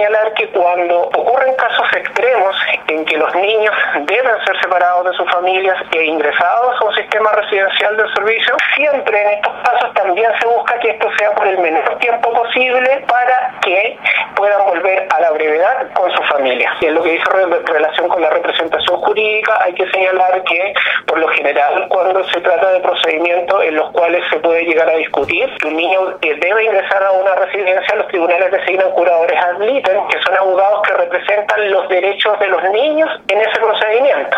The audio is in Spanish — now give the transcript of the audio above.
señalar que cuando ocurren casos extremos en que los niños deben ser separados de sus familias e ingresados a un sistema residencial del servicio, siempre en estos casos también se busca que esto sea por el menor tiempo posible para que puedan volver a la brevedad con su familia. Y en lo que dice relación con la representación jurídica, hay que señalar que por lo general cuando se trata de procedimientos en los cuales se puede llegar a discutir que un niño debe ingresar a una residencia, los tribunales designan curadores ad litem, que son abogados que representan los derechos de los niños en ese procedimiento.